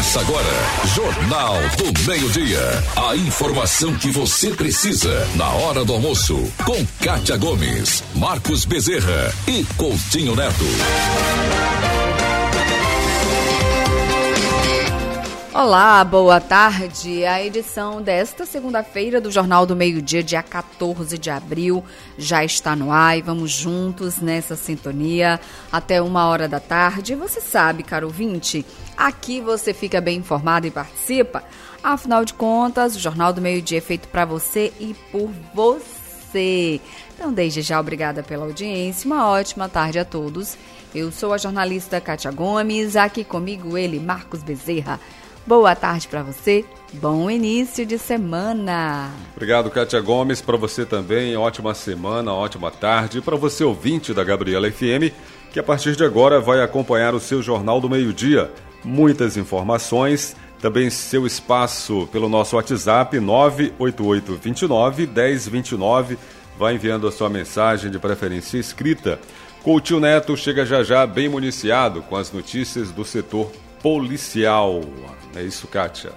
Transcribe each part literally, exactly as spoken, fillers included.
Começa agora, Jornal do Meio-Dia. A informação que você precisa na hora do almoço. Com Kátia Gomes, Marcos Bezerra e Coutinho Neto. Olá, boa tarde. A edição desta segunda-feira do Jornal do Meio-Dia, dia quatorze de abril, já está no ar e vamos juntos nessa sintonia até uma hora da tarde. Você sabe, caro ouvinte, aqui você fica bem informado e participa. Afinal de contas, o Jornal do Meio-Dia é feito para você e por você. Então, desde já, obrigada pela audiência. Uma ótima tarde a todos. Eu sou a jornalista Kátia Gomes, aqui comigo ele, Marcos Bezerra. Boa tarde para você, bom início de semana. Obrigado, Kátia Gomes, para você também, ótima semana, ótima tarde. Para você, ouvinte da Gabriela F M, que a partir de agora vai acompanhar o seu Jornal do Meio-Dia. Muitas informações, também seu espaço pelo nosso WhatsApp nove oito oito dois nove, um zero dois nove. Vai enviando a sua mensagem de preferência escrita. Coutinho Neto chega já já bem municiado com as notícias do setor policial. É isso, Kátia?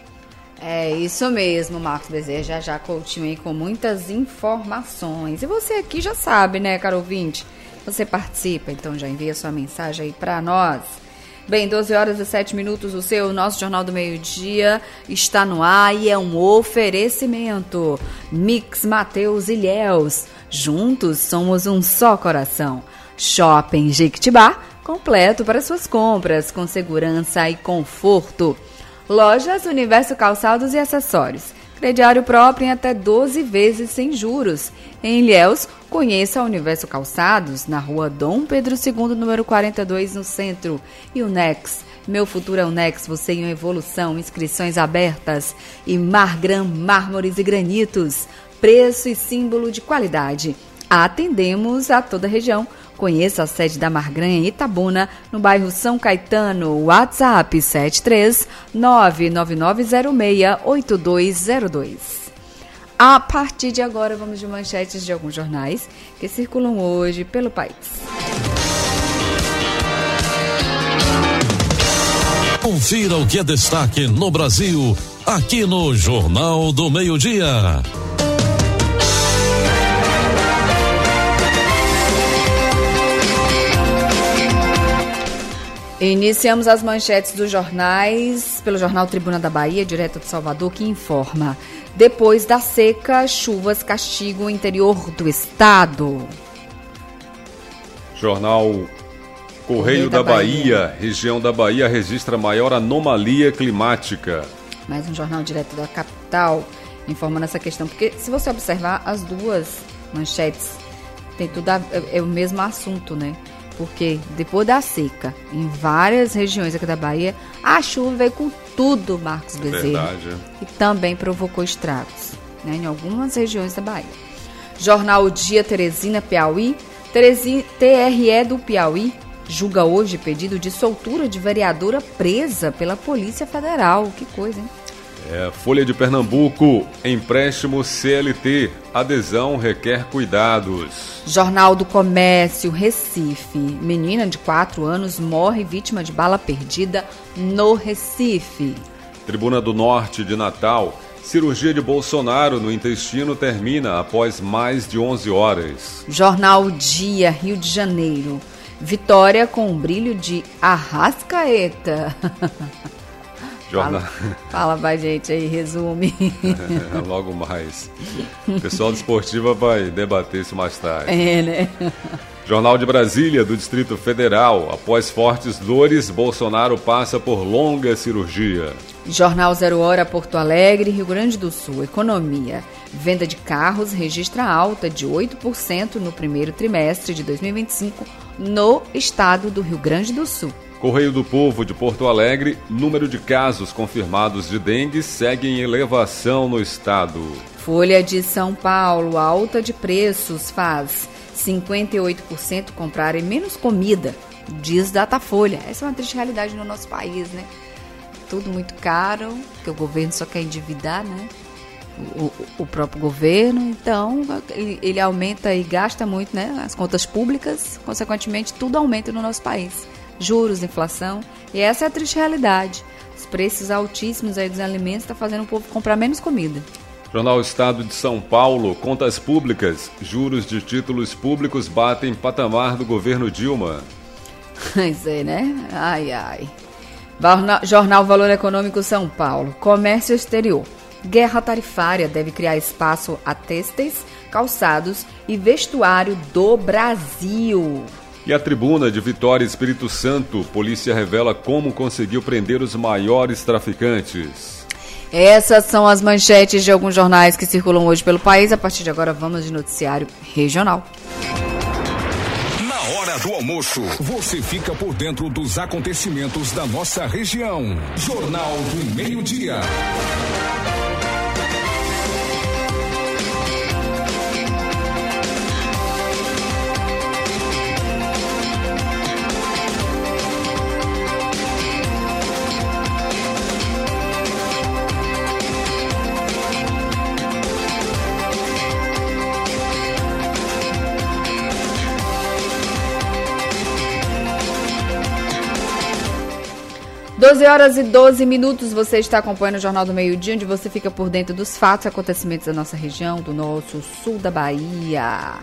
É isso mesmo, Marcos Bezerra. Já já Coutinho aí com muitas informações. E você aqui já sabe, né, caro ouvinte? Você participa, então já envia sua mensagem aí para nós. Bem, doze horas e sete minutos, o seu, o nosso Jornal do Meio-Dia está no ar e é um oferecimento. Mix Mateus Ilhéus. Juntos somos um só coração. Shopping Jequitibá, completo para suas compras, com segurança e conforto. Lojas Universo Calçados e Acessórios. Crediário próprio em até doze vezes sem juros. Em Ilhéus, conheça a Universo Calçados, na rua Dom Pedro segundo, número quarenta e dois, no centro. E o Nex. Meu futuro é o Nex, você em evolução, inscrições abertas. E Margram, mármores e granitos. Preço e símbolo de qualidade. Atendemos a toda a região. Conheça a sede da Margram em Itabuna, no bairro São Caetano. WhatsApp sete três nove nove nove zero seis oito dois zero dois. A partir de agora, vamos de manchetes de alguns jornais que circulam hoje pelo país. Confira o que é destaque no Brasil, aqui no Jornal do Meio-Dia. Iniciamos as manchetes dos jornais pelo jornal Tribuna da Bahia, direto de Salvador, que informa: depois da seca, chuvas castigam o interior do estado. Jornal Correio, Correio da, da Bahia. Bahia, região da Bahia registra maior anomalia climática. Mais um jornal direto da capital informando essa questão, porque se você observar as duas manchetes, tem tudo a, é, é o mesmo assunto, né? Porque depois da seca, em várias regiões aqui da Bahia, a chuva veio com tudo, Marcos Bezerra. Verdade. E também provocou estragos, né, em algumas regiões da Bahia. Jornal Dia Teresina, Piauí. Teresina, T R E do Piauí julga hoje pedido de soltura de vereadora presa pela Polícia Federal. Que coisa, hein? É, Folha de Pernambuco, empréstimo C L T, adesão requer cuidados. Jornal do Comércio, Recife, menina de quatro anos morre vítima de bala perdida no Recife. Tribuna do Norte de Natal, cirurgia de Bolsonaro no intestino termina após mais de onze horas. Jornal Dia, Rio de Janeiro, vitória com um brilho de Arrascaeta. Jornal... Fala, fala pra gente aí, resume. É, logo mais. O pessoal do Esportiva vai debater isso mais tarde. É, né? Jornal de Brasília, do Distrito Federal. Após fortes dores, Bolsonaro passa por longa cirurgia. Jornal Zero Hora, Porto Alegre, Rio Grande do Sul. Economia. Venda de carros registra alta de oito por cento no primeiro trimestre de dois mil e vinte e cinco no estado do Rio Grande do Sul. Correio do Povo de Porto Alegre, número de casos confirmados de dengue segue em elevação no estado. Folha de São Paulo, alta de preços faz cinquenta e oito por cento comprarem menos comida, diz Datafolha. Essa é uma triste realidade no nosso país, né? Tudo muito caro, porque o governo só quer endividar, né? O, o, o próprio governo, então ele, ele aumenta e gasta muito, né? As contas públicas, consequentemente tudo aumenta no nosso país. juros, inflação, e essa é a triste realidade. Os preços altíssimos aí dos alimentos estão fazendo o povo comprar menos comida. Jornal Estado de São Paulo, contas públicas, juros de títulos públicos batem patamar do governo Dilma. Pois é, né? Ai, ai. Jornal Valor Econômico São Paulo, comércio exterior. Guerra tarifária deve criar espaço a têxteis, calçados e vestuário do Brasil. E a tribuna de Vitória Espírito Santo, polícia revela como conseguiu prender os maiores traficantes. Essas são as manchetes de alguns jornais que circulam hoje pelo país. A partir de agora vamos de noticiário regional. Na hora do almoço, você fica por dentro dos acontecimentos da nossa região. Jornal do Meio-Dia. doze horas e doze minutos, você está acompanhando o Jornal do Meio-Dia, onde você fica por dentro dos fatos e acontecimentos da nossa região, do nosso sul da Bahia.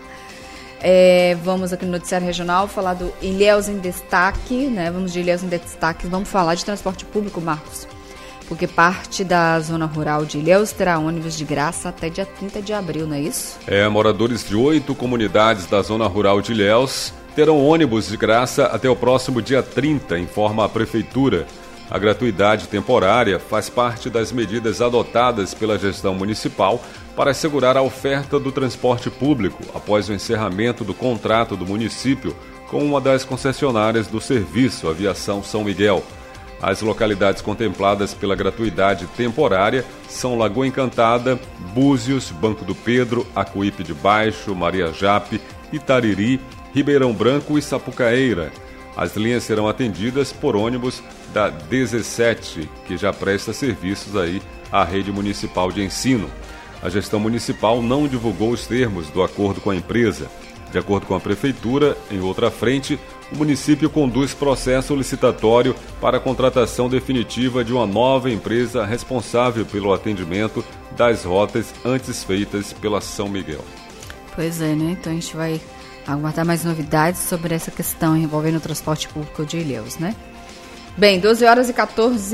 É, vamos aqui no Noticiário Regional falar do Ilhéus em Destaque, né? Vamos de Ilhéus em Destaque, vamos falar de transporte público, Marcos, porque parte da zona rural de Ilhéus terá ônibus de graça até dia trinta de abril, não é isso? É, moradores de oito comunidades da zona rural de Ilhéus terão ônibus de graça até o próximo dia trinta, informa a Prefeitura. A gratuidade temporária faz parte das medidas adotadas pela gestão municipal para assegurar a oferta do transporte público após o encerramento do contrato do município com uma das concessionárias do serviço, Aviação São Miguel. As localidades contempladas pela gratuidade temporária são Lagoa Encantada, Búzios, Banco do Pedro, Acuípe de Baixo, Maria Jape, Itariri, Ribeirão Branco e Sapucaeira. As linhas serão atendidas por ônibus da dezessete, que já presta serviços aí à rede municipal de ensino. A gestão municipal não divulgou os termos do acordo com a empresa. De acordo com a Prefeitura, em outra frente, o município conduz processo licitatório para a contratação definitiva de uma nova empresa responsável pelo atendimento das rotas antes feitas pela São Miguel. Pois é, né? Então a gente vai aguardar mais novidades sobre essa questão envolvendo o transporte público de Ilhéus, né? Bem, doze horas e quatorze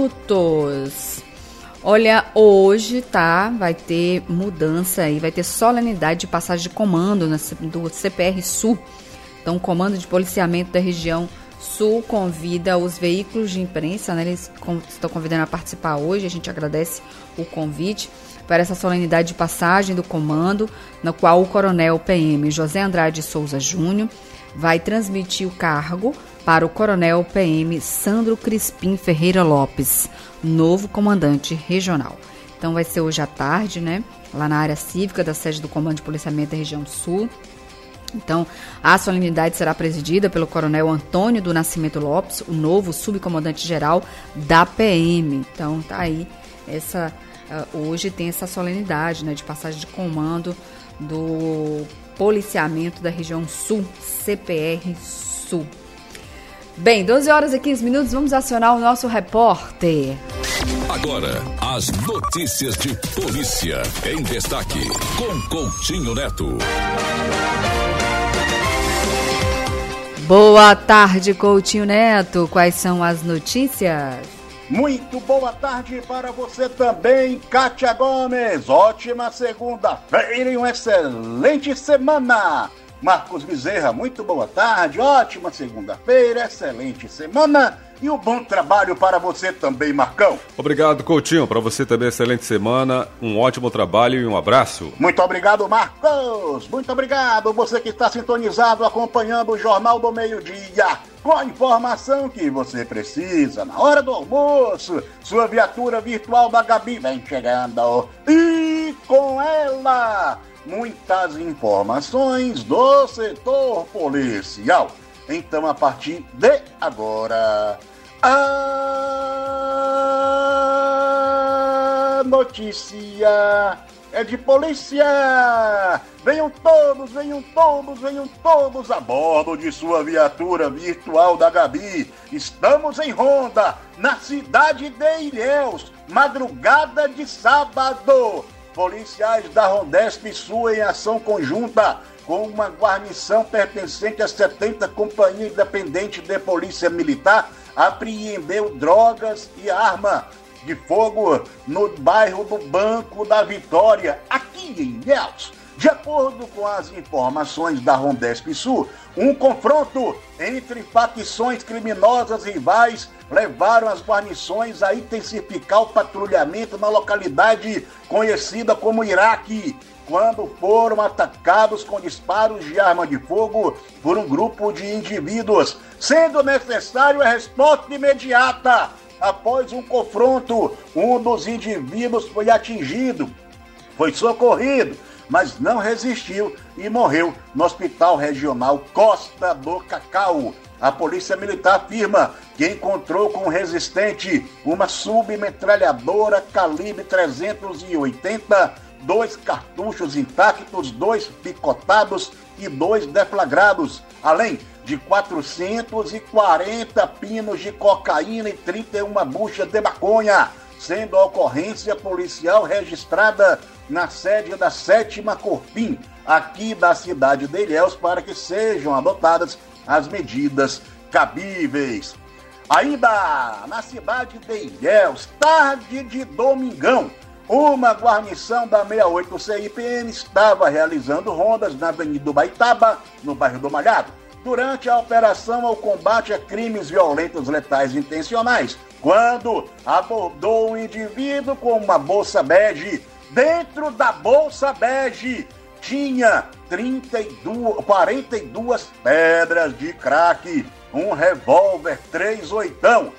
minutos. Olha, hoje, tá, vai ter mudança aí, vai ter solenidade de passagem de comando do C P R Sul. Então, o Comando de Policiamento da Região Sul convida os veículos de imprensa, né? Eles estão convidando a participar hoje, a gente agradece o convite para essa solenidade de passagem do comando, na qual o coronel P M José Andrade Souza Júnior vai transmitir o cargo para o coronel P M Sandro Crispim Ferreira Lopes, novo comandante regional. Então vai ser hoje à tarde, né, lá na área cívica da sede do Comando de Policiamento da Região Sul. Então, a solenidade será presidida pelo coronel Antônio do Nascimento Lopes, o novo subcomandante-geral da P M. Então, tá aí, essa, uh, hoje tem essa solenidade, né, de passagem de comando do policiamento da região Sul, C P R Sul. Bem, doze horas e quinze minutos, vamos acionar o nosso repórter. Agora, as notícias de polícia em destaque, com Coutinho Neto. Boa tarde, Coutinho Neto. Quais são as notícias? Muito boa tarde para você também, Kátia Gomes. Ótima segunda-feira e uma excelente semana. Marcos Bezerra, muito boa tarde, ótima segunda-feira, excelente semana e um bom trabalho para você também, Marcão. Obrigado, Coutinho, para você também excelente semana, um ótimo trabalho e um abraço. Muito obrigado, Marcos, muito obrigado, você que está sintonizado acompanhando o Jornal do Meio-Dia, com a informação que você precisa na hora do almoço. Sua viatura virtual da Gabi vem chegando e com ela muitas informações do setor policial. Então, a partir de agora, a notícia é de polícia! Venham todos, venham todos, venham todos a bordo de sua viatura virtual da Gabi. Estamos em ronda, na cidade de Ilhéus, madrugada de sábado. Policiais da Rondesp Sul em ação conjunta com uma guarnição pertencente a setenta Companhia Independente de Polícia Militar apreendeu drogas e arma de fogo no bairro do Banco da Vitória, aqui em Ilhéus. De acordo com as informações da Rondesp Sul, um confronto entre facções criminosas rivais levaram as guarnições a intensificar o patrulhamento na localidade conhecida como Iraque, quando foram atacados com disparos de arma de fogo por um grupo de indivíduos, sendo necessário a resposta imediata. Após um confronto, um dos indivíduos foi atingido, foi socorrido, mas não resistiu e morreu no Hospital Regional Costa do Cacau. A Polícia Militar afirma que encontrou com o resistente uma submetralhadora calibre trezentos e oitenta, dois cartuchos intactos, dois picotados e dois deflagrados, além de quatrocentos e quarenta pinos de cocaína e trinta e uma buchas de maconha, sendo a ocorrência policial registrada na sede da sétima Corpim, aqui da cidade de Ilhéus, para que sejam adotadas as medidas cabíveis. Ainda na cidade de Ilhéus, tarde de domingão, uma guarnição da sessenta e oito C I P M estava realizando rondas na Avenida Baitaba, no bairro do Malhado, durante a operação ao combate a crimes violentos letais intencionais, quando abordou um indivíduo com uma bolsa bege. Dentro da bolsa bege tinha trinta e duas, quarenta e duas pedras de crack, um revólver três oitão,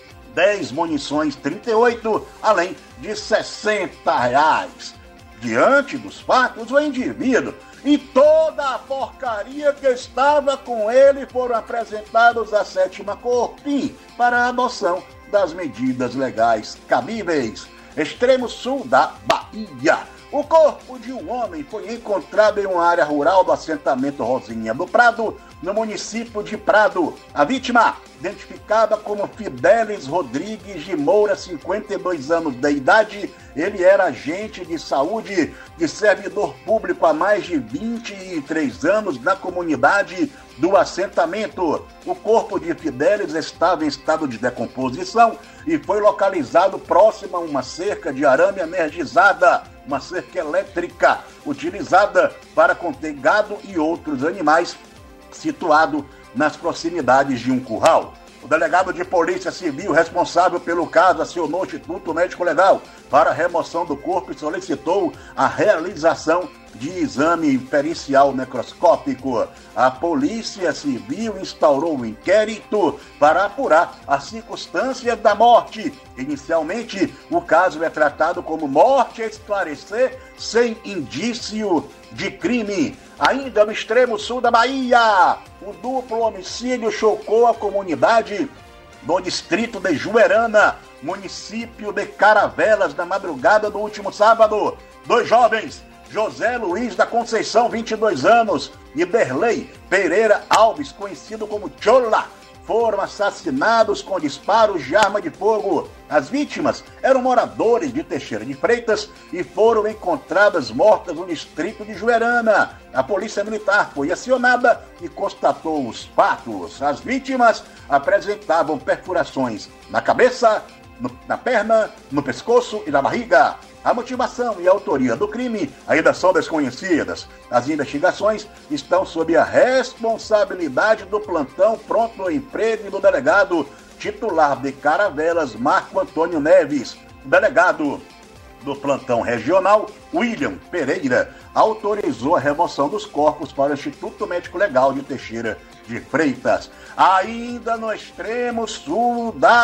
dez munições trinta e oito, além de sessenta reais. Diante dos fatos, o indivíduo e toda a porcaria que estava com ele foram apresentados à sétima Corpim para a adoção das medidas legais cabíveis. Extremo sul da Bahia. O corpo de um homem foi encontrado em uma área rural do assentamento Rosinha do Prado, no município de Prado. A vítima, identificada como Fidelis Rodrigues de Moura, cinquenta e dois anos de idade, ele era agente de saúde e servidor público há mais de vinte e três anos na comunidade do assentamento. O corpo de Fidelis estava em estado de decomposição e foi localizado próximo a uma cerca de arame energizada, uma cerca elétrica utilizada para conter gado e outros animais, situado nas proximidades de um curral. O delegado de Polícia Civil responsável pelo caso acionou o Instituto Médico Legal para a remoção do corpo e solicitou a realização de exame pericial necroscópico. A Polícia Civil instaurou um inquérito para apurar as circunstâncias da morte. Inicialmente, o caso é tratado como morte a esclarecer sem indício de crime. Ainda no extremo sul da Bahia, o duplo homicídio chocou a comunidade do distrito de Juerana, município de Caravelas, na madrugada do último sábado. Dois jovens, José Luiz da Conceição, vinte e dois anos, e Derlei Pereira Alves, conhecido como Chola, foram assassinados com disparos de arma de fogo. As vítimas eram moradores de Teixeira de Freitas e foram encontradas mortas no distrito de Juerana. A Polícia Militar foi acionada e constatou os fatos. As vítimas apresentavam perfurações na cabeça, no, na perna, no pescoço e na barriga. A motivação e a autoria do crime ainda são desconhecidas. As investigações estão sob a responsabilidade do plantão Pronto Emprego e do delegado titular de Caravelas, Marco Antônio Neves. O delegado do plantão regional, William Pereira, autorizou a remoção dos corpos para o Instituto Médico Legal de Teixeira de Freitas. Ainda no extremo sul da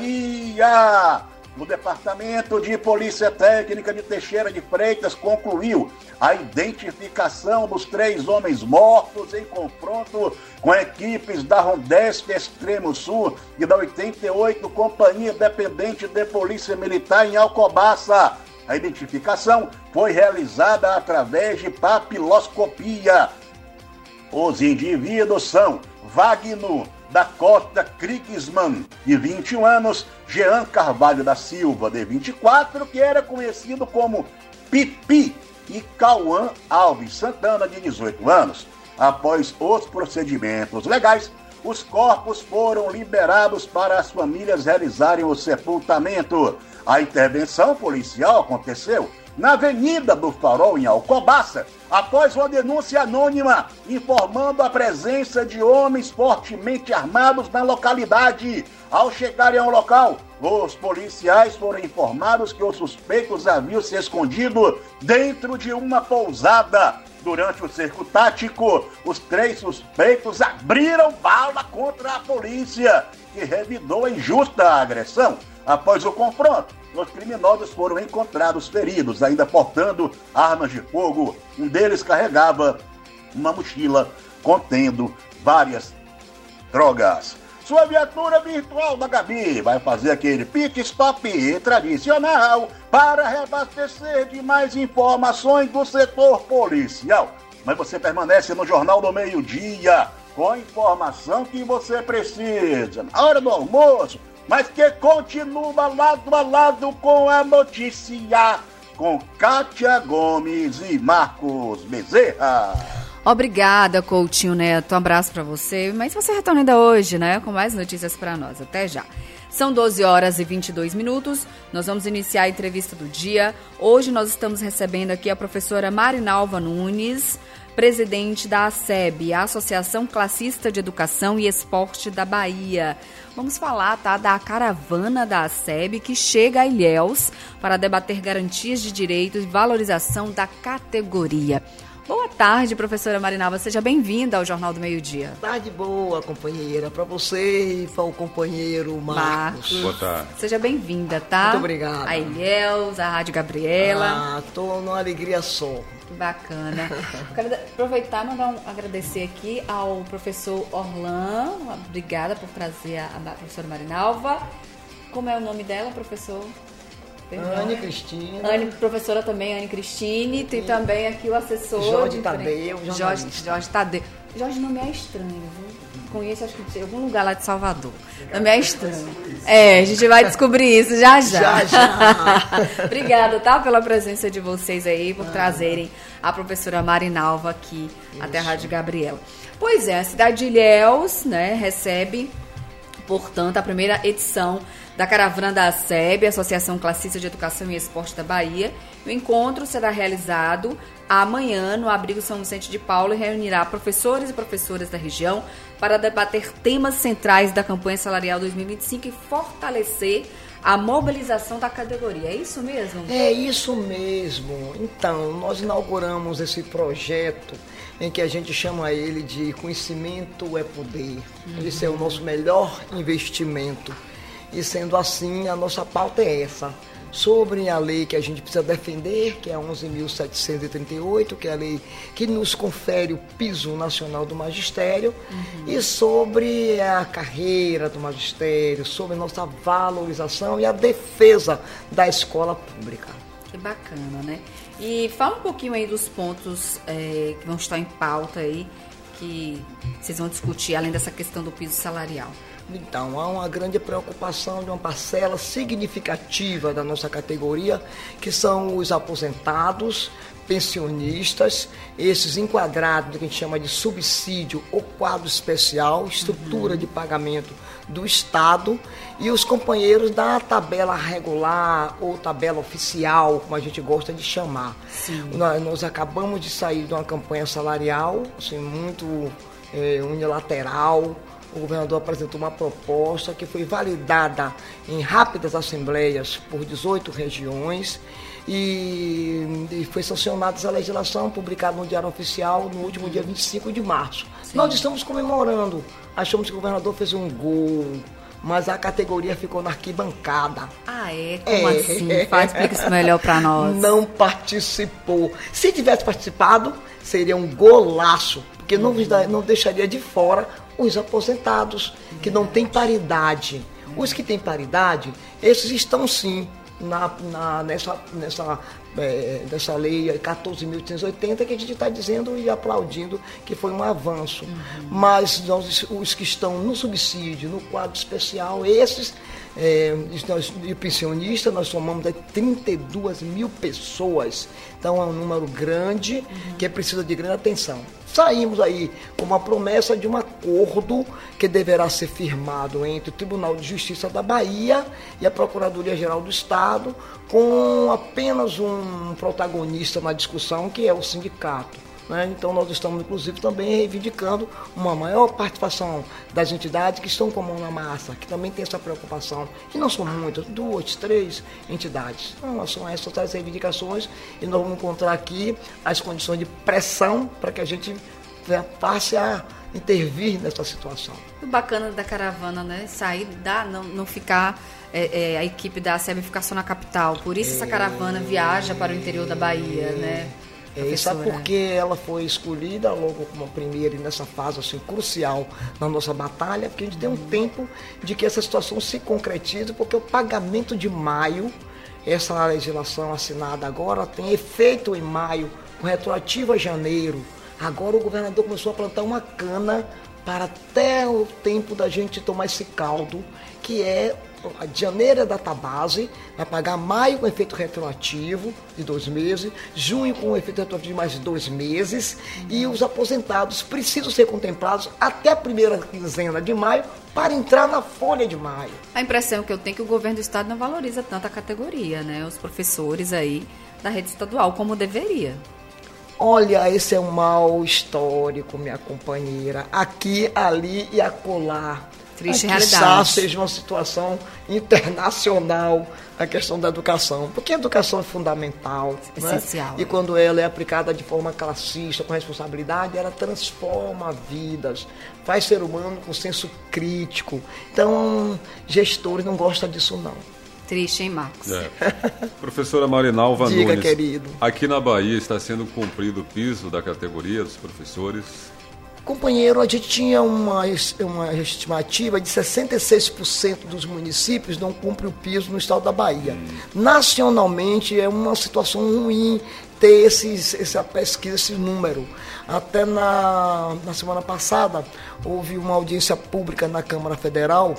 Bahia, o Departamento de Polícia Técnica de Teixeira de Freitas concluiu a identificação dos três homens mortos em confronto com equipes da Rondesp Extremo Sul e da oitenta e oito Companhia Independente de Polícia Militar em Alcobaça. A identificação foi realizada através de papiloscopia. Os indivíduos são Wagner da Costa Kriegsmann, de vinte e um anos, Jean Carvalho da Silva, de vinte e quatro, que era conhecido como Pipi, e Cauã Alves Santana, de dezoito anos. Após os procedimentos legais, os corpos foram liberados para as famílias realizarem o sepultamento. A intervenção policial aconteceu na Avenida do Farol, em Alcobaça, após uma denúncia anônima informando a presença de homens fortemente armados na localidade. Ao chegarem ao local, os policiais foram informados que os suspeitos haviam se escondido dentro de uma pousada. Durante o cerco tático, os três suspeitos abriram bala contra a polícia, que revidou a injusta agressão. Após o confronto, os criminosos foram encontrados feridos, ainda portando armas de fogo. Um deles carregava uma mochila contendo várias drogas. Sua viatura virtual da Gabi vai fazer aquele pit stop tradicional para reabastecer de mais informações do setor policial. Mas você permanece no Jornal do Meio-Dia com a informação que você precisa na hora do almoço, mas que continua lado a lado com a notícia, com Kátia Gomes e Marcos Bezerra. Obrigada, Coutinho Neto. Um abraço para você. Mas você retorna ainda hoje, né? Com mais notícias para nós. Até já. São doze horas e vinte e dois minutos. Nós vamos iniciar a entrevista do dia. Hoje nós estamos recebendo aqui a professora Marinalva Nunes, presidente da ASEB, a Associação Classista de Educação e Esporte da Bahia. Vamos falar, tá, da caravana da ASEB que chega a Ilhéus para debater garantias de direitos e valorização da categoria. Boa tarde, professora Marinalva. Seja bem-vinda ao Jornal do Meio-Dia. Tarde boa, companheira. Para você e para o companheiro Marcos. Marcos. Boa tarde. Seja bem-vinda, tá? Muito obrigada. A Ilhéus, a Rádio Gabriela. Ah, tô numa alegria só. Que bacana. Quero aproveitar e mandar um, agradecer aqui ao professor Orlan. Obrigada por trazer a, a professora Marinalva. Como é o nome dela, professor? Anne Cristina. Anne, professora também, Anne Cristine. Tem também aqui o assessor. Jorge Tadeu. Jorge, Jorge Tadeu. Jorge não me é estranho, viu? Conheço, acho que de algum lugar lá de Salvador. Não me é estranho. É, a gente vai descobrir isso já já. Já, já. Obrigada, tá? Pela presença de vocês aí, por ah. trazerem a professora Marinalva aqui isso. até a Rádio Gabriela. Pois é, a cidade de Ilhéus, né, recebe, portanto, a primeira edição da caravana da ASEB, Associação Classista de Educação e Esporte da Bahia. O encontro será realizado amanhã no Abrigo São Vicente de Paulo e reunirá professores e professoras da região para debater temas centrais da campanha salarial dois mil e vinte e cinco e fortalecer a mobilização da categoria. É isso mesmo? É isso mesmo. Então, nós inauguramos esse projeto em que a gente chama ele de Conhecimento é Poder. Uhum. Esse é o nosso melhor investimento. E sendo assim, a nossa pauta é essa, sobre a lei que a gente precisa defender, que é a onze mil setecentos e trinta e oito, que é a lei que nos confere o piso nacional do magistério, uhum. e sobre a carreira do magistério, sobre a nossa valorização e a defesa da escola pública. Que bacana, né? E fala um pouquinho aí dos pontos é, que vão estar em pauta aí, que vocês vão discutir, além dessa questão do piso salarial. Então, há uma grande preocupação de uma parcela significativa da nossa categoria, que são os aposentados, pensionistas, esses enquadrados, que a gente chama de subsídio ou quadro especial, estrutura uhum. de pagamento do Estado, e os companheiros da tabela regular ou tabela oficial, como a gente gosta de chamar. Nós, nós acabamos de sair de uma campanha salarial, assim, muito é, unilateral. O governador apresentou uma proposta que foi validada em rápidas assembleias por dezoito regiões e, e foi sancionada essa legislação, publicada no Diário Oficial no último dia vinte e cinco de março. Sim. Nós estamos comemorando, achamos que o governador fez um gol, mas a categoria ficou na arquibancada. Ah, é? Como é. assim? Faz, explica isso melhor para nós. Não participou. Se tivesse participado, seria um golaço, porque não, não deixaria de fora os aposentados, que não têm paridade. Os que têm paridade, esses estão sim na, na, nessa, nessa, é, nessa lei quatorze mil oitocentos e oitenta, que a gente está dizendo e aplaudindo que foi um avanço. Uhum. Mas nós, os que estão no subsídio, no quadro especial, esses, é, nós, e pensionistas, nós somamos aí trinta e duas mil pessoas. Então é um número grande, uhum, que precisa de grande atenção. Saímos aí com uma promessa de um acordo que deverá ser firmado entre o Tribunal de Justiça da Bahia e a Procuradoria-Geral do Estado, com apenas um protagonista na discussão, que é o sindicato. Né? Então nós estamos, inclusive, também reivindicando uma maior participação das entidades que estão com a mão na massa, que também tem essa preocupação. E não são muitas, duas, três entidades. Então, são essas as reivindicações e nós vamos encontrar aqui as condições de pressão para que a gente passe a intervir nessa situação. O bacana da caravana, né? Sair, da, não, não ficar... É, é, a equipe da A S E B ficar só na capital. Por isso essa caravana viaja para o interior da Bahia, né? É, sabe por que ela foi escolhida logo como a primeira e nessa fase assim, crucial na nossa batalha? Porque a gente tem um tempo de que essa situação se concretize, porque o pagamento de maio, essa legislação assinada agora, tem efeito em maio, com retroativo a janeiro. Agora o governador começou a plantar uma cana para até o tempo da gente tomar esse caldo, que é a de janeiro é a data base, vai pagar maio com efeito retroativo de dois meses, junho com efeito retroativo de mais dois meses, uhum, e os aposentados precisam ser contemplados até a primeira quinzena de maio para entrar na folha de maio. A impressão que eu tenho é que o governo do estado não valoriza tanto a categoria, né? Os professores aí da rede estadual, como deveria. Olha, esse é um mal histórico, minha companheira. Aqui, ali e acolá. Triste Aqui, realidade. Seja uma situação internacional a questão da educação, porque a educação é fundamental, essencial, né? E quando ela é aplicada de forma classista, com responsabilidade, ela transforma vidas, faz ser humano com senso crítico. Então, gestores não gostam disso, não. Triste, hein, Marcos? É. Professora Marinalva Diga, Nunes, querido. Aqui na Bahia está sendo cumprido o piso da categoria dos professores? Companheiro, a gente tinha uma, uma estimativa de sessenta e seis por cento dos municípios não cumprem o piso no estado da Bahia. Hum. Nacionalmente é uma situação ruim ter esses, essa pesquisa, esse número. Até na, na semana passada houve uma audiência pública na Câmara Federal,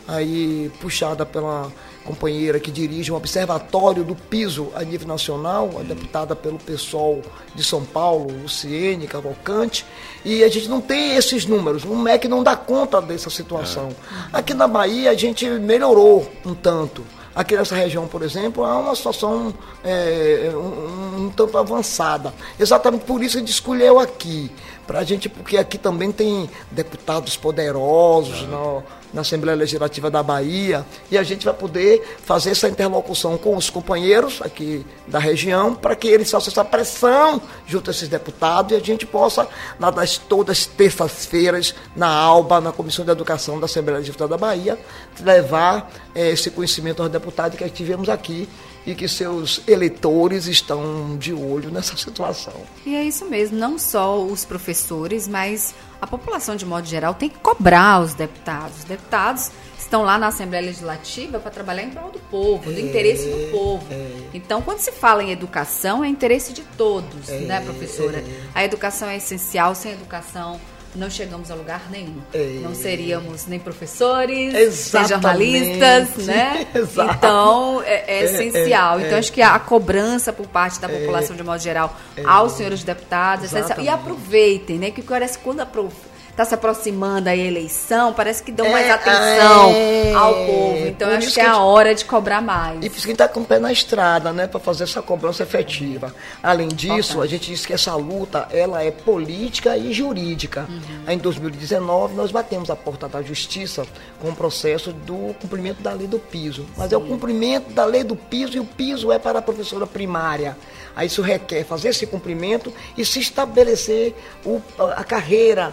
aí puxada pela companheira que dirige um observatório do piso a nível nacional, a deputada pelo PSOL de São Paulo, Luciene Cavalcante, e a gente não tem esses números, o M E C não dá conta dessa situação. É. Aqui na Bahia a gente melhorou um tanto. Aqui nessa região, por exemplo, há uma situação é, um, um tanto avançada. Exatamente por isso a gente escolheu aqui, pra gente, porque aqui também tem deputados poderosos, é. na, na Assembleia Legislativa da Bahia, e a gente vai poder fazer essa interlocução com os companheiros aqui da região, para que eles façam essa pressão junto a esses deputados e a gente possa, nas todas as terças-feiras, na ALBA, na Comissão de Educação da Assembleia Legislativa da Bahia, levar eh, esse conhecimento aos deputados que tivemos aqui e que seus eleitores estão de olho nessa situação. E é isso mesmo, não só os professores, mas a população de modo geral tem que cobrar os deputados. Os deputados estão lá na Assembleia Legislativa para trabalhar em prol do povo, do é, interesse do povo. É. Então, quando se fala em educação, é interesse de todos, é, né, professora? É. A educação é essencial, sem educação não chegamos a lugar nenhum. É. Não seríamos nem professores, nem jornalistas, né? Exato. Então, é, é essencial. É, é, então, é. acho que a, a cobrança por parte da população, é. de modo geral, é. aos senhores deputados, é essencial. E aproveitem, né? Que parece que quando aprove... está se aproximando a eleição, parece que dão mais é, atenção é, ao povo. Então, eu acho que é a hora de cobrar mais. E por isso que a gente está com o pé na estrada, né, para fazer essa cobrança efetiva. Além disso, Importante. a gente diz que essa luta, ela é política e jurídica. Uhum. Em dois mil e dezenove, nós batemos a porta da Justiça com o processo do cumprimento da lei do piso. Mas Sim. é o cumprimento da lei do piso, e o piso é para a professora primária. Aí isso requer fazer esse cumprimento e se estabelecer o, a carreira do magistrado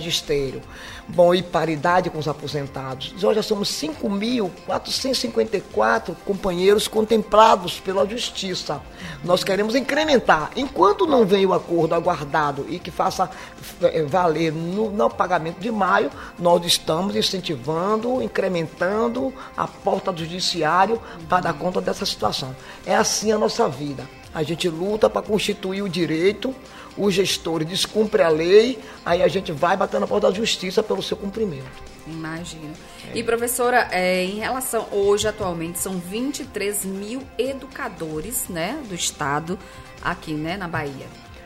magistério. Bom, e paridade com os aposentados. Nós já somos cinco mil quatrocentos e cinquenta e quatro companheiros contemplados pela Justiça. Nós queremos incrementar. Enquanto não vem o acordo aguardado e que faça valer no, no pagamento de maio, nós estamos incentivando, incrementando a porta do judiciário para dar conta dessa situação. É assim a nossa vida. A gente luta para constituir o direito, os gestores descumprem a lei, aí a gente vai batendo na porta da justiça pelo seu cumprimento. Imagino. É. E professora, é, em relação, hoje atualmente são vinte e três mil educadores, né, do estado aqui, né, na Bahia.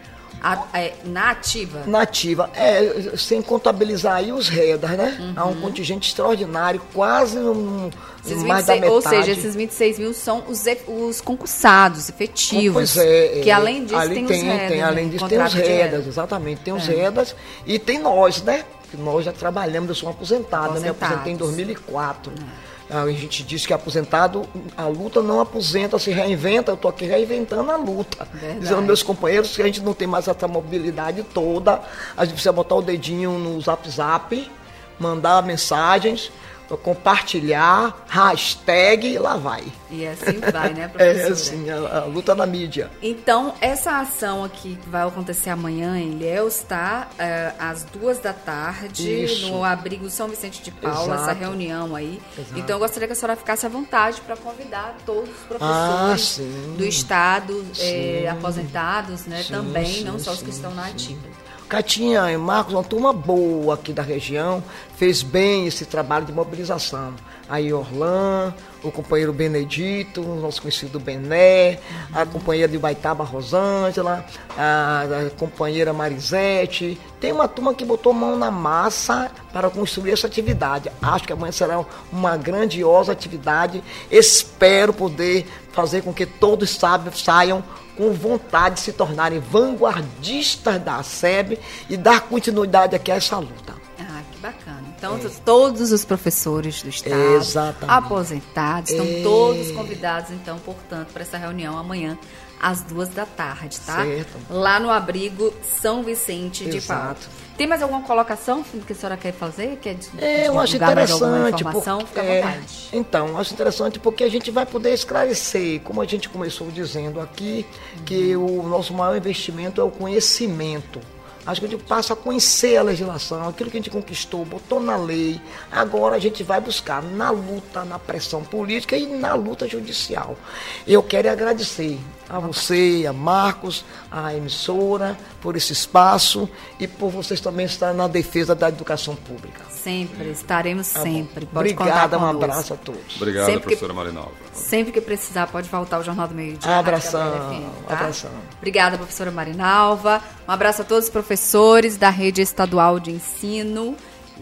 A, é, na ativa? Na ativa, é, sem contabilizar aí os redas, né? Uhum. Há um contingente extraordinário, quase um, mais da metade. Ou seja, esses vinte e seis mil são os, os concursados, efetivos. Pois é. Que além disso ali tem, tem os redas. Tem, além disso tem os redas, exatamente. Tem os é. redas e tem nós, né? Que nós já trabalhamos, eu sou aposentada, me aposentei em dois mil e quatro. É. A gente diz que aposentado, a luta não aposenta, se reinventa. Eu estou aqui reinventando a luta. Verdade. Dizendo aos meus companheiros que a gente não tem mais essa mobilidade toda. A gente precisa botar o dedinho no zap zap, mandar mensagens, compartilhar, hashtag e lá vai. E assim vai, né, professora? É assim, a, a luta na mídia. Então, essa ação aqui que vai acontecer amanhã em Ilhéus está uh, às duas da tarde, Isso. no abrigo São Vicente de Paula, Exato. essa reunião aí. Exato. Então, eu gostaria que a senhora ficasse à vontade para convidar todos os professores ah, do estado, eh, aposentados, né, sim, também, sim, não só os que sim, estão na ativa. Catinha e Marcos, uma turma boa aqui da região, fez bem esse trabalho de mobilização. Aí Orlã, o companheiro Benedito, o nosso conhecido Bené, a companheira de Baitaba Rosângela, a, a companheira Marisete. Tem uma turma que botou mão na massa para construir essa atividade. Acho que amanhã será uma grandiosa atividade. Espero poder fazer com que todos sabe, saiam com vontade de se tornarem vanguardistas da S E B e dar continuidade aqui a essa luta. Ah, que bacana. Então, é. todos os professores do estado, Exatamente. aposentados, estão é. todos convidados, então, portanto, para essa reunião amanhã, às duas da tarde, tá? Certo. Lá no abrigo São Vicente de Paula. Tem mais alguma colocação que a senhora quer fazer? Quer é, eu acho interessante. Informação? Porque, Fica à vontade. É, então, acho interessante porque a gente vai poder esclarecer, como a gente começou dizendo aqui, uhum. que o nosso maior investimento é o conhecimento. Acho que a gente passa a conhecer a legislação, aquilo que a gente conquistou, botou na lei. Agora a gente vai buscar na luta, na pressão política e na luta judicial. Eu quero agradecer a você, a Marcos, a emissora, por esse espaço e por vocês também estarem na defesa da educação pública. Sempre, estaremos tá sempre. Pode Obrigada, contar um abraço a todos. Obrigado, sempre professora que, Marinalva. Sempre que precisar, pode voltar ao Jornal do Meio-Dia. Abração, F M, tá? abração. Obrigada, professora Marinalva. Um abraço a todos os professores da Rede Estadual de Ensino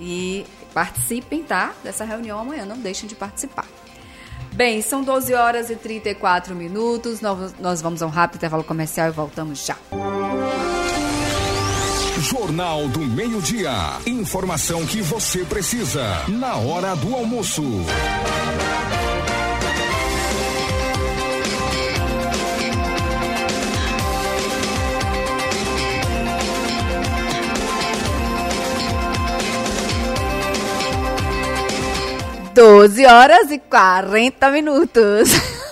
e participem, tá? Dessa reunião amanhã, não deixem de participar. Bem, são doze horas e trinta e quatro minutos, nós, nós vamos a um rápido intervalo comercial e voltamos já. Jornal do Meio-Dia. Informação que você precisa na hora do almoço. doze horas e quarenta minutos.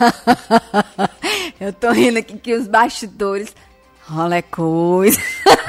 Eu tô rindo aqui que os bastidores... Olha é coisa.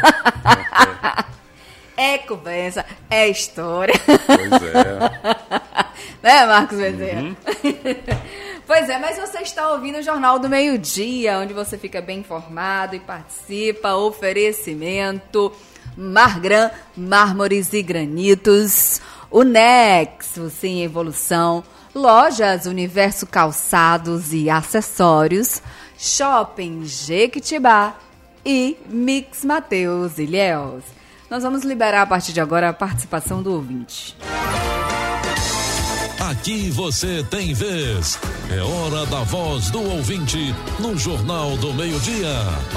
É conversa, é história. Pois é. Né, Marcos Bezerra? Uhum. Pois é, mas você está ouvindo o Jornal do Meio-Dia, onde você fica bem informado e participa. Oferecimento Margran, mármores e granitos. O Nexo, sim, evolução. Lojas Universo Calçados e Acessórios. Shopping Jequitibá. E Mix Mateus Ilhéus. Nós vamos liberar a partir de agora a participação do ouvinte. Aqui você tem vez. É hora da voz do ouvinte no Jornal do Meio-Dia.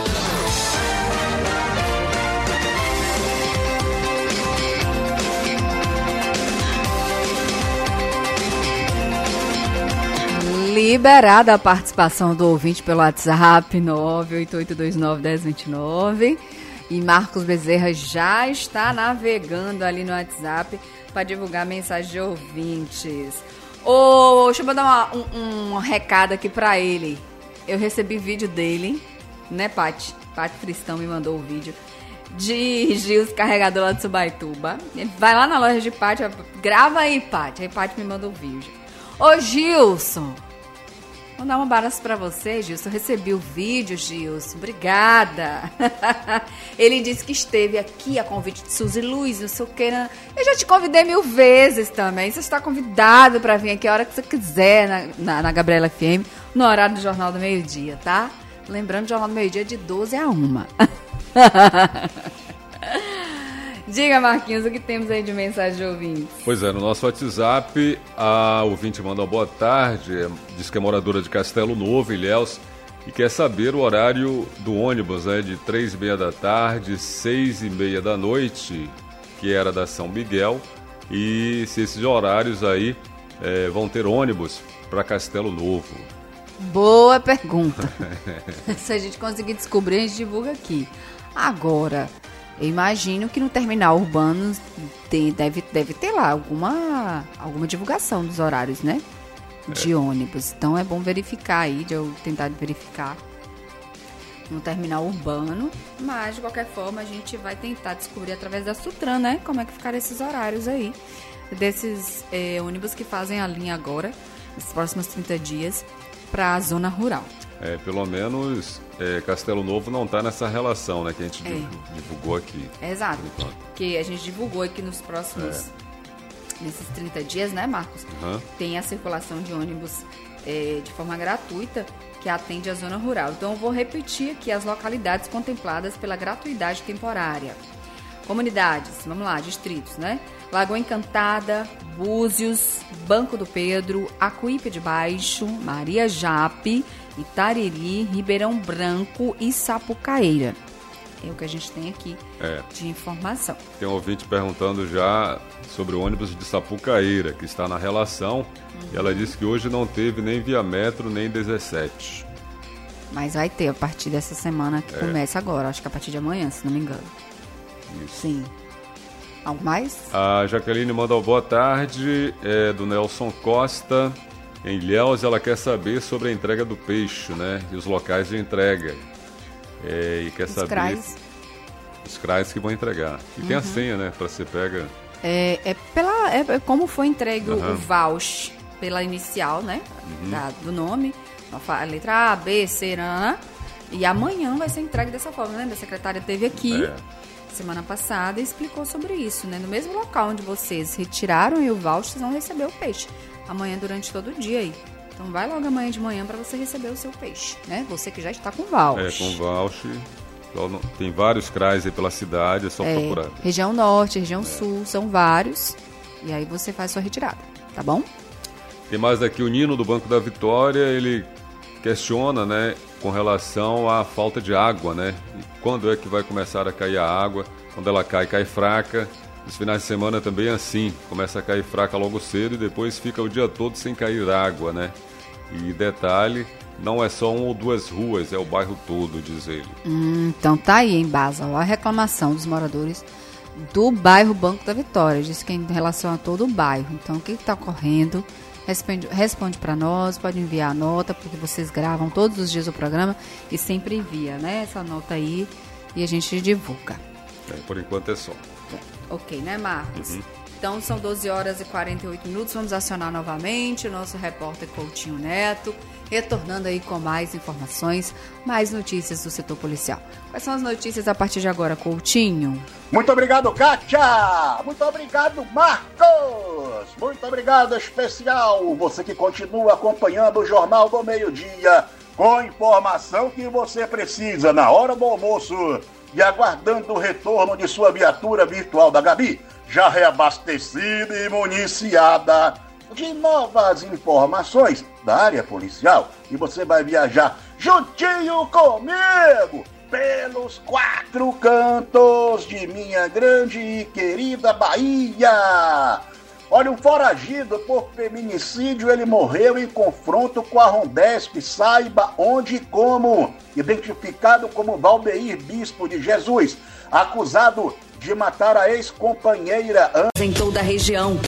Liberada a participação do ouvinte pelo WhatsApp nove oito oito dois nove um zero dois nove. E Marcos Bezerra já está navegando ali no WhatsApp para divulgar mensagem de ouvintes. Ô, deixa eu mandar uma, um, um recado aqui para ele. Eu recebi vídeo dele, né, Paty? Paty Tristão me mandou o vídeo de Gils, carregador lá de Subaituba. Ele vai lá na loja de Paty, grava aí, Paty. Aí Paty me mandou o vídeo. Ô, Gilson, vou dar um abraço pra você, Gilson. Eu recebi o vídeo, Gilson. Obrigada. Ele disse que esteve aqui a convite de Suzy Luiz, não sei o que. Eu já te convidei mil vezes também. Você está convidado pra vir aqui a hora que você quiser na, na, na Gabriela F M, no horário do Jornal do Meio-Dia, tá? Lembrando, o Jornal do Meio-Dia é de doze a uma. Diga, Marquinhos, o que temos aí de mensagem de ouvintes? Pois é, no nosso WhatsApp, a ouvinte manda uma boa tarde, diz que é moradora de Castelo Novo, Ilhéus, e quer saber o horário do ônibus, né, de três e meia da tarde, seis e meia da noite, que era da São Miguel, e se esses horários aí é, vão ter ônibus para Castelo Novo. Boa pergunta. Se a gente conseguir descobrir, a gente divulga aqui. Agora, eu imagino que no terminal urbano tem, deve, deve ter lá alguma, alguma divulgação dos horários, né? De é. ônibus. Então é bom verificar aí, de eu tentar verificar no terminal urbano. Mas, de qualquer forma, a gente vai tentar descobrir através da Sutran, né? Como é que ficaram esses horários aí. Desses é, ônibus que fazem a linha agora, nos próximos trinta dias, para a zona rural. É, pelo menos é, Castelo Novo não está nessa relação, né, que a gente é. divulgou aqui. Exato, que a gente divulgou aqui nos próximos, é. nesses trinta dias, né, Marcos? Uhum. Tem a circulação de ônibus é, de forma gratuita que atende a zona rural. Então eu vou repetir aqui as localidades contempladas pela gratuidade temporária. Comunidades, vamos lá, distritos, né? Lagoa Encantada, Búzios, Banco do Pedro, Acuípe de Baixo, Maria Jape, Itariri, Ribeirão Branco e Sapucaíra. É o que a gente tem aqui é. de informação. Tem um ouvinte perguntando já sobre o ônibus de Sapucaíra, que está na relação, uhum. e ela disse que hoje não teve nem via metro, nem dezessete. Mas vai ter a partir dessa semana que é. começa agora, acho que a partir de amanhã, se não me engano. Isso. Sim. Algo mais? A Jaqueline manda uma boa tarde, é do Nelson Costa. Em Ilhéus, ela quer saber sobre a entrega do peixe, né? E os locais de entrega. É, e quer os saber crais. os crais que vão entregar. E uhum. tem a senha, né? Para você pega. É, é, pela, é, é como foi entregue uhum. o voucher pela inicial, né? Uhum. Da, do nome. A letra A, B, C, N. E amanhã vai ser entregue dessa forma, né? A secretária esteve aqui. É. Semana passada, explicou sobre isso, né? No mesmo local onde vocês retiraram e o voucher, vocês vão receber o peixe. Amanhã, durante todo o dia aí. Então, vai logo amanhã de manhã para você receber o seu peixe, né? Você que já está com voucher. É, com voucher. Tem vários crais aí pela cidade, é só é, procurar. Região Norte, região é. Sul, são vários. E aí você faz sua retirada, tá bom? Tem mais aqui o Nino do Banco da Vitória, ele questiona, né? Com relação à falta de água, né? E quando é que vai começar a cair a água? Quando ela cai, cai fraca. Os finais de semana também é assim. Começa a cair fraca logo cedo e depois fica o dia todo sem cair água, né? E detalhe, não é só uma ou duas ruas, é o bairro todo, diz ele. Hum, então tá aí, em Basel, a reclamação dos moradores do bairro Banco da Vitória. Diz que é em relação a todo o bairro. Então, o que está ocorrendo? Responde, responde para nós, pode enviar a nota, porque vocês gravam todos os dias o programa e sempre envia, né? Essa nota aí e a gente divulga. É, por enquanto é só. Ok, né, Marcos? Uhum. Então são doze horas e quarenta e oito minutos. Vamos acionar novamente o nosso repórter Coutinho Neto, retornando aí com mais informações, mais notícias do setor policial. Quais são as notícias a partir de agora, Coutinho? Muito obrigado, Kátia! Muito obrigado, Marcos! Muito obrigado, especial! Você que continua acompanhando o Jornal do Meio-Dia, com informação que você precisa na hora do almoço e aguardando o retorno de sua viatura virtual da Gabi, já reabastecida e municiada de novas informações da área policial. E você vai viajar juntinho comigo pelos quatro cantos de minha grande e querida Bahia. Olha, um foragido por feminicídio, ele morreu em confronto com a Rondesp. Saiba onde e como. Identificado como Valdeir Bispo de Jesus, acusado de matar a ex-companheira em toda a região.